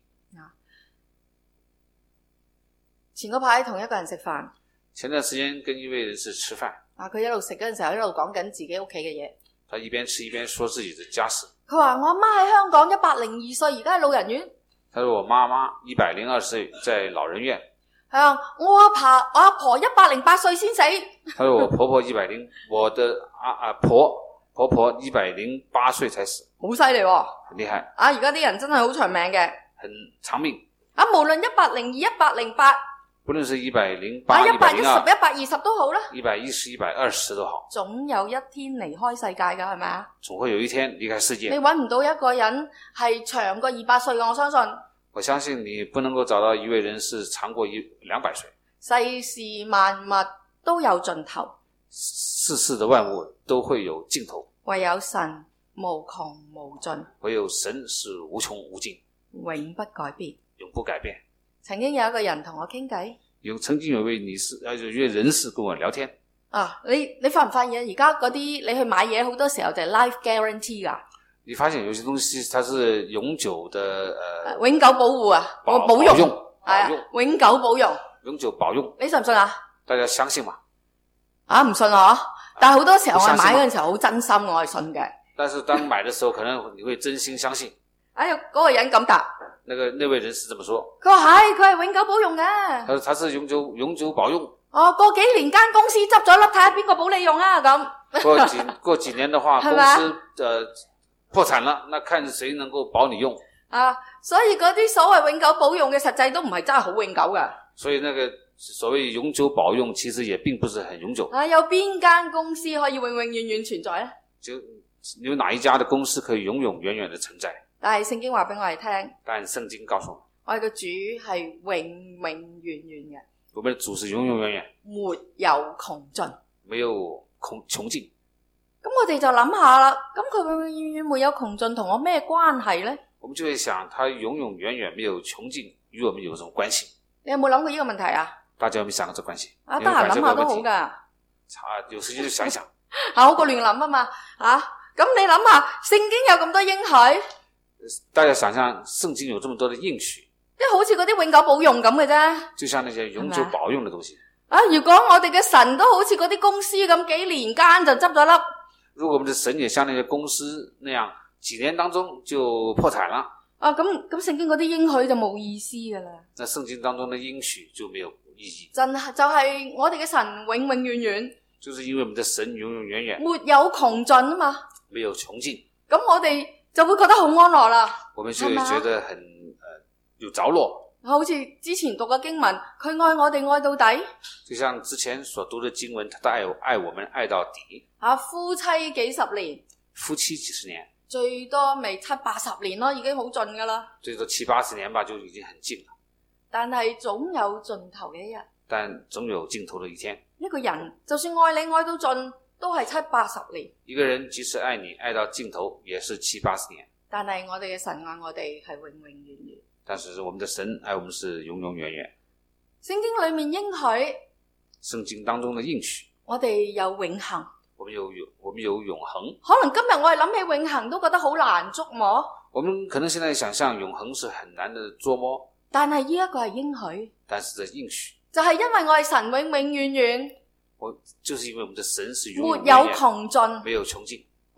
前嗰排同一個人食飯， 前段時間跟一位人士吃飯， 啊，佢一路食嗰陣時候一路講緊自己屋企嘅嘢。 他一邊吃一邊說自己的家事。 佢話我阿媽喺香港一百零二歲，而家喺老人院。 他說我媽媽一百零二歲在老人院。 係啊，我阿婆我阿婆一百零八歲先死。 他說我婆婆一百零，我的啊啊婆婆婆一百零八歲才死。 好犀利喎， 很厲害。 啊，而家啲人真係好長命嘅， 很長命。 啊，無論一百零二、一百零八。 不論是一百零八、 一百一十、一百二十都好啦， 一百一十、一百二十都好， 總有一天離開世界噶，係咪啊？ 總會有一天離開世界。 你揾唔到一個人係長過二百歲嘅，我相信。 我相信你不能夠找到一位人是長過一兩百歲。 世事萬物都有盡頭， 世事的萬物都會有盡頭， 唯有神無窮無盡， 唯有神是無窮無盡， 永不改變， 永不改變。 曾經有一個人同我傾偈， 有曾經有位女士，有一位人士跟我聊天。 啊，你你發唔發現而家嗰啲你去買嘢好多時候就係 life guarantee 噶？ 你發現有些東西它是永久的，呃， 永久保護啊， 保保用， 保用， 係啊，永久保用， 永久保用。 你信唔信啊？ 大家相信嗎？ 啊，唔信啊？但係好多時候我買嗰陣時候好真心，我係信嘅。 但是當買的時候，可能你會真心相信。 哎呀，嗰個人咁答。 那個那位人士這麼說， 佢話係，佢係永久保用嘅。 他說他是永久永久保用。 哦，過幾年間公司執咗笠，睇下邊個保你用啊咁。 過幾過幾年的話，公司呃破產了，那看誰能夠保你用。啊， 所以嗰啲所謂永久保用嘅，實際都唔係真係好永久噶。 所以那個所謂永久保用，其實也並不是很永久。 啊，有邊間公司可以永永遠遠存在呢？ 就有哪一家的公司可以永永遠遠的存在？ 但係聖經話俾我哋聽， 但聖經告訴我， 我哋嘅主係永永遠遠嘅。 我們的主是永永遠遠， 沒有窮盡， 沒有窮窮盡。 咁我哋就諗下啦，咁佢永永遠遠沒有窮盡，同我咩關係呢？ 我們就會想，他永永遠遠沒有窮盡，與我們有什麼關係？ 你有冇諗過呢個問題啊？ 大家有冇想過這個關係？ 啊，得閒諗下都好噶。啊， 有時間就想一想， 好過亂諗啊嘛。啊，咁你諗下，聖經有咁多應許。 大家想象聖經有這麼多的應許， 即係好似嗰啲永久保用咁嘅啫， 就像那些永久保用的東西。 啊，如果我哋嘅神都好似嗰啲公司咁，幾年間就執咗笠。 如果我們的神也像那些公司那樣，幾年當中就破產了。 啊，咁咁聖經嗰啲應許就冇意思噶啦。 那聖經當中的應許就沒有意義。 真係就係我哋嘅神永永遠遠， 就是因為我們的神永永遠遠， 沒有窮盡啊嘛， 沒有窮盡。 咁我哋就會覺得好安樂啦， 我們就會覺得很呃有着落。 好似之前讀嘅經文，佢愛我哋愛到底， 就像之前所讀的經文，他都愛愛我們愛到底。 啊，夫妻幾十年， 夫妻幾十年， 最多未七八十年咯，已經好盡噶啦。 最多七八十年吧，就已經很近了。 但係總有盡頭嘅一日， 但總有盡頭的一天。 一個人就算愛你愛到盡，都係七八十年。 一個人即使愛你愛到盡頭，也是七八十年。 但係我哋嘅神愛我哋係永永遠遠。 但是我們的神愛我們是永永遠遠。 聖經裏面應許， 聖經當中的應許， 我哋有永恆。 我們有有我們有永恆。 可能今日我哋諗起永恆都覺得好難捉摸。 我們可能現在想象永恆是很難的捉摸。 但係呢一個係應許。 但是這應許就係因為我係神永永遠遠。 我就是因為我們的神是永永遠遠， 沒有窮盡， 沒有窮盡。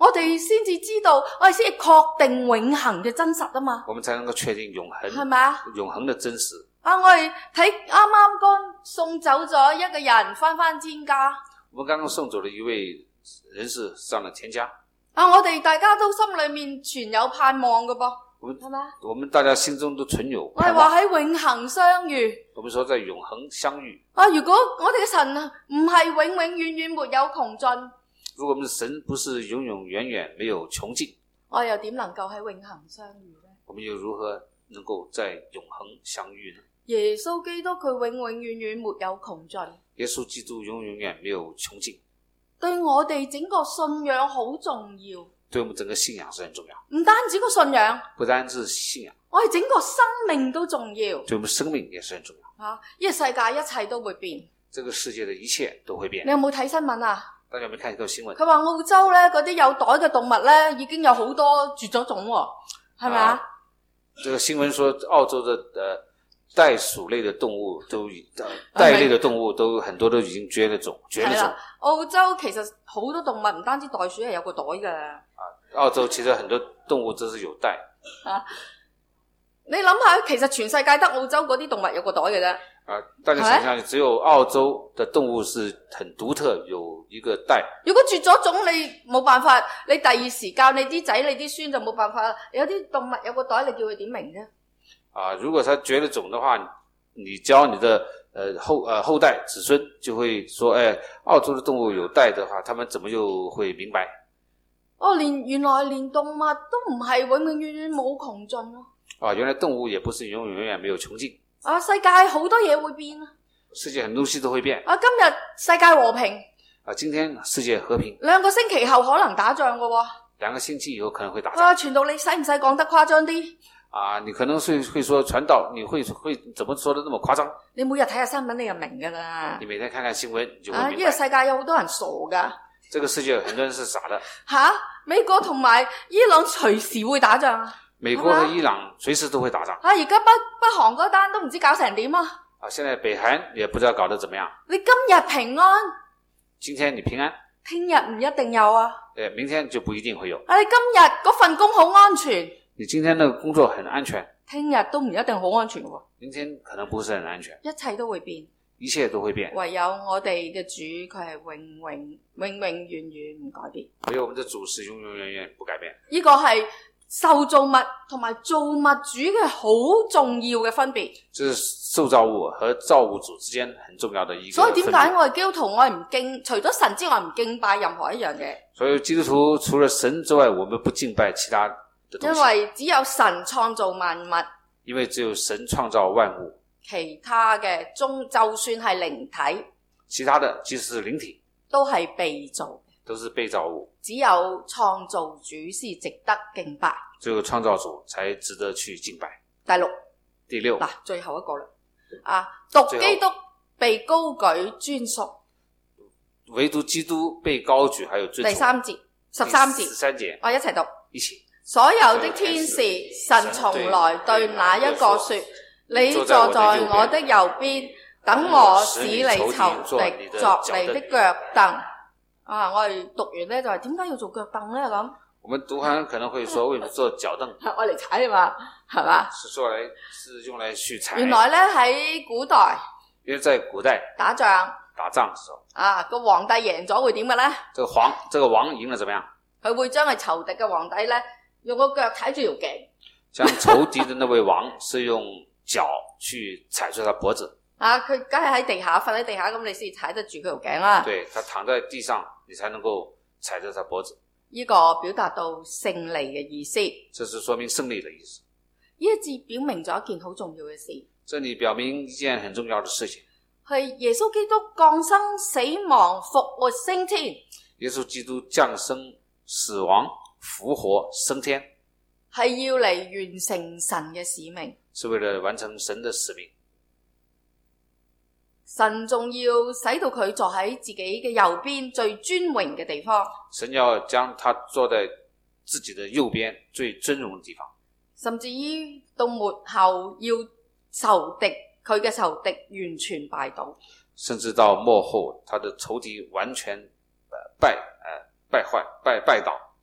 我哋先至知道，我哋先至確定永恆嘅真實啊嘛。 我們才能夠確定永恆， 係咪啊？ 永恆的真實。 啊，我哋睇啱啱剛送走咗一個人翻翻天家。 我們剛剛送走了一位人士上了天家。 啊，我哋大家都心裏面存有盼望嘅噃，係咪？ 我們大家心中都存有盼望。我係話喺永恆相遇。 我們說在永恆相遇。 啊，如果我哋嘅神唔係永永遠遠沒有窮盡， 如果我們的神不是永永遠遠沒有窮盡， 我又點能夠喺永恆相遇呢？ 我們又如何能夠在永恆相遇呢？ 耶穌基督佢永永遠遠沒有窮盡。 耶穌基督永永遠遠沒有窮盡。 對我哋整個信仰好重要。 對我們整個信仰是很重要。 唔單止個信仰， 不單止信仰， 我哋整個生命都重要。 對我們生命也是很重要。 啊，呢個世界一切都會變。這個世界的一切都會變。 你有冇睇新聞啊？ 大家有冇看過新聞？ 佢話澳洲咧嗰啲有袋嘅動物咧已經有好多絕咗種喎，係咪啊？ 這個新聞說澳洲的呃袋鼠類的動物都袋類的動物都很多都已經絕了種，絕了種。 澳洲其實好多動物唔單止袋鼠係有個袋嘅。啊， 澳洲其實很多動物都是有袋。 啊，你諗下，其實全世界得澳洲嗰啲動物有個袋嘅啫。 啊，大家想象，只有澳洲的動物是很獨特，有一個袋。如果絕咗種，你冇辦法，你第二時教你啲仔、你啲孫就冇辦法。有啲動物有個袋，你叫佢點明啫？啊，如果它絕了種的話，你教你的呃後呃後代子孫就會說，哎，澳洲的動物有袋的話，他們怎麼又會明白？哦，連原來連動物都唔係永永遠遠冇窮盡咯。啊，原來動物也不是永永遠遠沒有窮盡。啊，世界好多嘢會變啊！世界很多東西都會變。啊，今日世界和平。啊，今天世界和平。兩個星期後可能打仗㗎喎。兩個星期以後可能會打仗。啊，傳道你使唔使講得誇張啲？啊，你可能會會說傳道，你會會怎麼說得那麼誇張？你每日睇下新聞你就明㗎啦。你每天看看新聞你就會明白。啊，呢個世界有好多人傻㗎。這個世界有很多人是傻的。吓，美國同埋伊朗隨時會打仗啊！美國和伊朗隨時都會打仗。啊，而家北北韓嗰單都唔知搞成點啊！啊，現在北韓也不知道搞得怎麼樣。你今日平安，今天你平安，聽日唔一定有啊。誒，明天就不一定會有。啊，你今日嗰份工好安全，你今天那個工作很安全，聽日都唔一定好安全喎。明天可能不是很安全，一切都會變，一切都會變。唯有我哋嘅主佢係永永永永遠遠唔改變。唯有我們的主是永永遠遠不改變。呢個係受造物同埋造物主嘅好重要嘅分別，這是受造物和造物主之間很重要的一個分別。所以點解我哋基督徒我係唔敬，除咗神之外唔敬拜任何一樣嘢？所以基督徒除了神之外，我們不敬拜其他的東西。因為只有神創造萬物，因為只有神創造萬物，其他嘅中就算係靈體，其他的即使是靈體，都係被造。都是被造物，只有創造主是值得敬拜，只有創造主才值得去敬拜。第六，第六嗱，最後一個啦，啊，獨基督被高舉尊崇，唯獨基督被高舉，還有尊崇。第三節，十三節，十三節，我一齊讀，一起。所有的天使，神從來對那一個說：你坐在我的右邊，等我使你仇敵作你的腳凳。啊！我哋讀完咧就係點解要做腳凳咧咁？我們讀完可能會說為什麼做腳凳？我嚟踩啊嘛，係嘛？是做來是用來去踩。原來咧喺古代，因為在古代打仗打仗嘅時候，啊個皇帝贏咗會點嘅咧？這個皇這個王贏了怎麼樣？佢會將佢仇敵嘅皇帝咧用個腳踩住條頸。將仇敵的那位王是用腳去踩住他脖子。啊，佢梗係喺地下瞓喺地下，咁你先踩得住佢條頸啦。對，他躺在地上，你才能夠踩着他脖子。呢個表達到勝利嘅意思。這是說明勝利的意思。呢一節表明咗一件好重要嘅事。這裡表明一件很重要的事情。係耶穌基督降生、死亡、復活、升天。耶穌基督降生、死亡、復活、升天，係要嚟完成神嘅使命。是為了完成神的使命。神仲要使到佢坐喺自己嘅右邊最尊榮嘅地方。神要將他坐在自己的右邊最尊榮嘅地方。甚至於到末後要仇敵，佢嘅仇敵完全敗倒。甚至到末後，他的仇敵完全敗誒敗壞敗敗倒。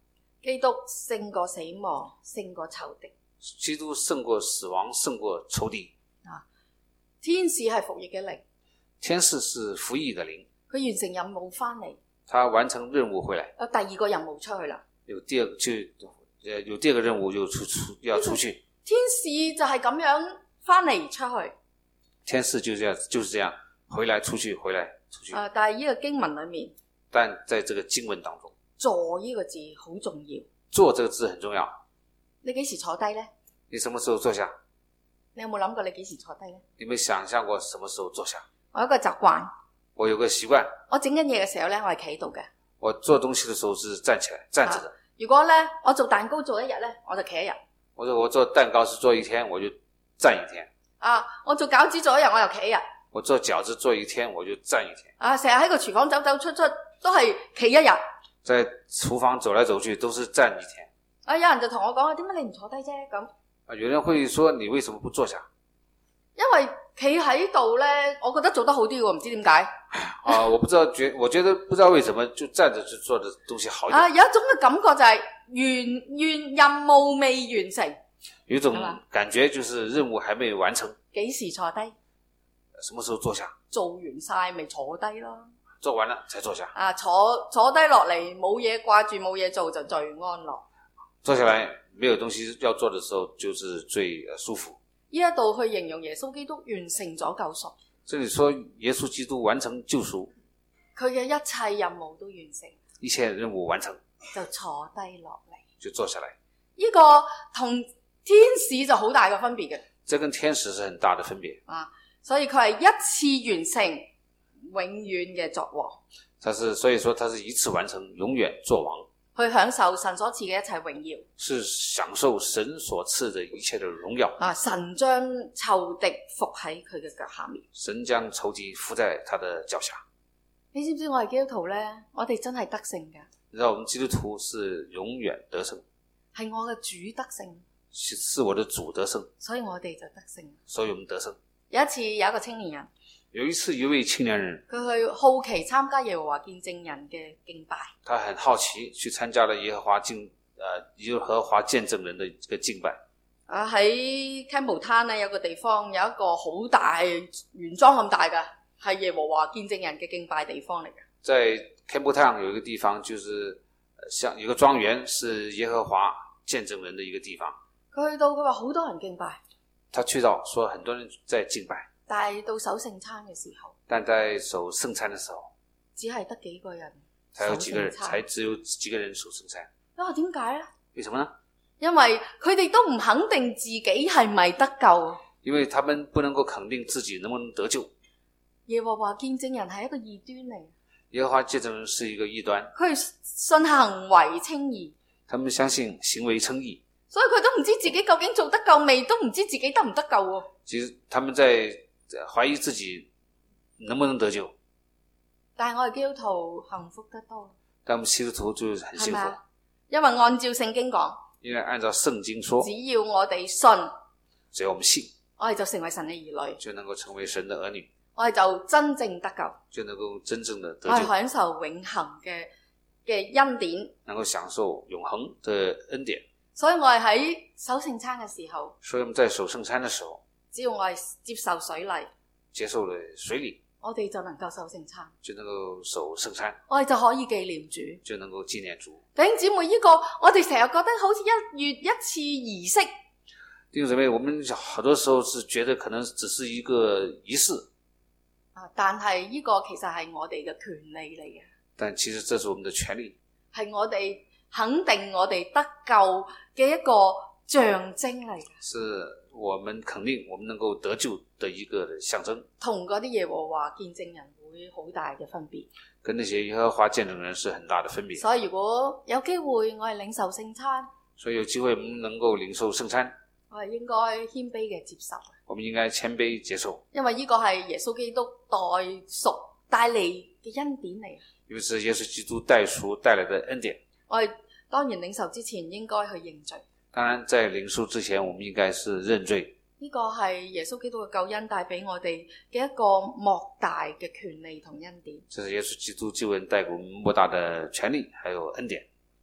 基督勝過死亡，勝過仇敵。 基督勝過死亡，勝過仇敵。 啊，天使係服役嘅靈， 天使是服役嘅靈， 佢完成任務翻嚟， 他完成任務回來， 有第二個任務出去啦。 有第二個就呃有第二個任務就出出要出去。 天使就係咁樣翻嚟出去， 天使就這樣就是這樣回來出去回來出去。 啊，但係呢個經文裏面， 但在這個經文當中， 坐呢個字好重要。 坐這個字很重要。 你幾時坐低呢？ 你什麼時候坐下？ 你有冇諗過你幾時坐低呢？ 你有沒有想象過什麼時候坐下？ 我有一個習慣， 我有個習慣， 我整緊嘢嘅時候呢，我係企度嘅。 我做東西的時候是站起來站着的。 啊，如果呢，我做蛋糕做一日呢，我就企一日。 我說我做蛋糕是做一天，我就站一天。 啊，我做餃子做一日，我又企一日。 我做餃子做一天，我就站一天。 啊，成日喺個廚房走走出出都係企一日。 在廚房走來走去都是站一天。 啊，有人就同我講，點解你唔坐低啫？咁啊，有人會說你為什麼不坐下？ 因為企喺度咧，我覺得做得好啲喎，唔知點解。 啊，我不知道，覺我覺得不知道為什麼就站着就做的東西好一點。 啊，有一種嘅感覺就係完完任務未完成， 有一種感覺就是任務還沒完成。 幾時坐低？ 什麼時候坐下？ 做完晒咪坐低咯。 做完了才坐下。 啊，坐坐低落嚟冇嘢掛住冇嘢做就最安樂。 坐下來沒有東西要做的時候就是最舒服。 呢一度去形容耶穌基督完成咗救贖。 這裡說耶穌基督完成救贖， 佢嘅一切任務都完成， 一切任務完成就坐低落嚟， 就坐下來。 呢個同天使就好大嘅分別嘅。 這跟天使是很大的分別啊，所以佢係一次完成，永遠嘅作王。 他是所以說他是一次完成，永遠作王。 去享受神所賜嘅一切榮耀， 是享受神所賜的一切的榮耀。 啊，神將仇敵伏喺佢嘅腳下面， 神將仇敵伏在他的腳下。 你知唔知我係基督徒呢？我哋真係得勝㗎。 你知道我們基督徒是永遠得勝， 係我嘅主得勝， 是是我的主得勝， 所以我哋就得勝。 所以我們得勝。 有一次有一個青年人， 有一次一位青年人， 佢去好奇參加耶和華見證人嘅敬拜， 他很好奇去參加了耶和華敬呃耶和華見證人的一個敬拜。 啊，喺 Campbelltown 咧有個地方有一個好大園莊咁大嘅，係耶和華見證人嘅敬拜地方嚟嘅。 在 Campbelltown 有一個地方，就是像有個莊園，是耶和華見證人的一個地方。 佢去到佢話好多人敬拜， 他去到說很多人在敬拜。 但係到守聖餐嘅時候， 但在守聖餐的時候， 只係得幾個人， 才有幾個人，才只有幾個人守聖餐。 啊，點解呢？ 為什麼呢？ 因為佢哋都唔肯定自己係咪得救。因為他們不能夠肯定自己能不能得救。 耶和華見證人係一個異端嚟。 耶和華見證人是一個異端。 佢信行為稱義， 他們相信行為稱義， 所以佢都唔知自己究竟做得夠未，都唔知自己得唔得救喎。 其實他們在懷疑自己能不能得救， 但係我哋基督徒幸福得多。 但我們基督徒就很幸福， 因為按照聖經講， 因為按照聖經說， 只要我哋信， 只要我們信， 我哋就成為神嘅兒女， 就能夠成為神的兒女， 我哋就真正得救， 就能夠真正的得救， 我哋享受永恆嘅嘅恩典， 能夠享受永恆的恩典。 所以我哋喺守聖餐嘅時候， 所以我們在守聖餐的時候， 只要我哋接受水禮， 接受了水禮， 我哋就能夠守聖餐， 就能夠守聖餐， 我哋就可以紀念主， 就能夠紀念主。 弟兄姊妹，呢、這個我哋成日覺得好似一月一次儀式。 弟兄姊妹，我們好多時候是覺得可能只是一個儀式， 啊，但係呢個其實係我哋嘅權利嚟嘅。 但其實這是我們的權利， 係我哋肯定我哋得救嘅一個象徵嚟嘅， 是我們肯定我們能夠得救的一個象徵， 同嗰啲耶和華見證人會好大嘅分別， 跟那些耶和華見證人是很大的分別。 所以如果有機會我係領受聖餐， 所以有機會我們能夠領受聖餐， 我係應該謙卑嘅接受， 我們應該謙卑接受， 因為呢個係耶穌基督代贖帶嚟嘅恩典嚟， 因為是耶穌基督代贖帶來的恩典。我哋當然領受之前應該去認罪， 當然在領受之前我們應該是認罪， 呢個係耶穌基督嘅救恩帶俾我哋嘅一個莫大嘅權利同恩典。 這是耶穌基督救恩帶給我們莫大的權利還有恩典。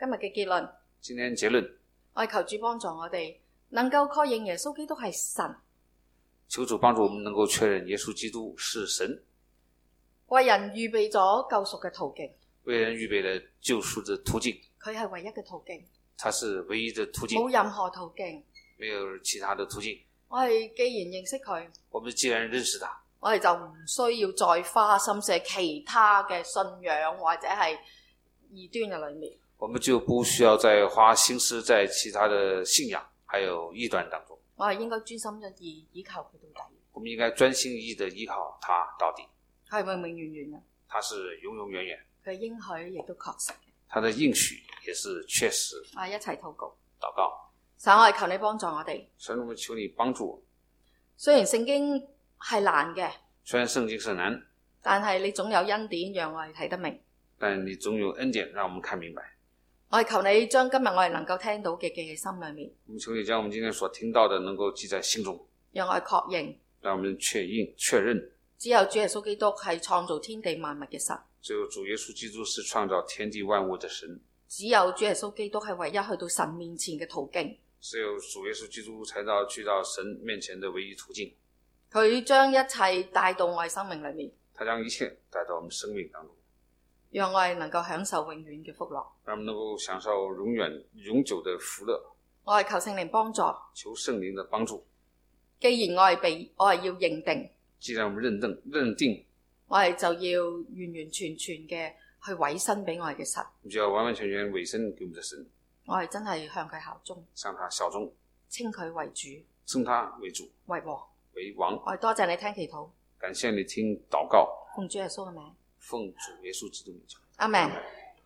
今日嘅結論， 今天結論， 我哋求主幫助我哋能夠確認耶穌基督係神。 求主幫助我們能夠確認耶穌基督是神， 為人預備咗救贖嘅途徑， 為人預備了救贖的途徑。 佢係唯一嘅途徑， 它是唯一的途徑， 冇任何途徑， 沒有其他的途徑。 我哋既然認識佢， 我們既然認識他， 我哋就唔需要再花心思喺其他嘅信仰或者係異端嘅裏面。 我們就不需要再花心思在其他的信仰還有異端當中。 我係應該專心一意依靠佢到底。 我們應該專心一意地依靠他到底。 佢係永永遠遠嘅， 他是永永遠遠。 佢應許亦都確實嘅， 他的應許也是確實。 我哋一齊禱告。 禱告。 神，我係求你幫助我哋。 神，我們求你幫助我。 雖然聖經係難嘅， 雖然聖經是難， 但係你總有恩典讓我哋睇得明。 但你總有恩典讓我們看明白。 我係求你將今日我哋能夠聽到嘅記喺心裏面。 我們求你將我們今天所聽到的能夠記在心中， 讓我哋確認， 讓我們確認確認， 只有主耶穌基督係創造天地萬物嘅神。 只有主耶穌基督是創造天地萬物的神。 只有主耶穌基督係唯一去到神面前嘅途徑。 只有主耶穌基督才到去到神面前的唯一途徑。 佢將一切帶到我哋生命裏面， 他將一切帶到我們生命當中， 讓我哋能夠享受永遠嘅福樂， 讓我們能夠享受永遠永久的福樂。 我係求聖靈幫助， 求聖靈的幫助。 既然我係被我係要認定， 既然我們認定認定， 我哋就要完完全全嘅去委身俾我哋嘅神， 我們就要完完全全委身給我們的神。 我係真係向佢效忠， 向他效忠， 稱佢為主， 稱他為主， 為王， 為王。 我係多謝你聽祈禱， 感謝你聽禱告， 奉主耶穌嘅名， 奉主耶穌基督名求， 阿們。